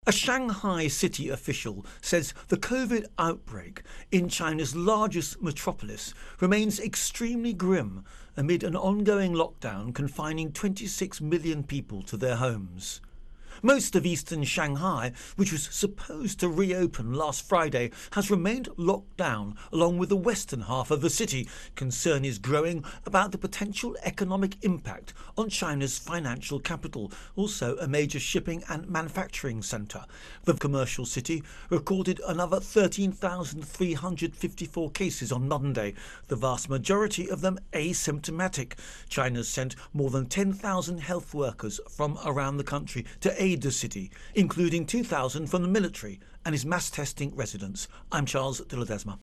A Shanghai city official says the COVID outbreak in China's largest metropolis remains extremely grim amid an ongoing lockdown confining 26 million people to their homes. Most of eastern Shanghai, which was supposed to reopen last Friday, has remained locked down along with the western half of the city. Concern is growing about the potential economic impact on China's financial capital, also a major shipping and manufacturing centre. The commercial city recorded another 13,354 cases on Monday, the vast majority of them asymptomatic. China's sent more than 10,000 health workers from around the country to aid the city, including 2,000 from the military, and is mass testing residents. I'm Charles de Ledesma.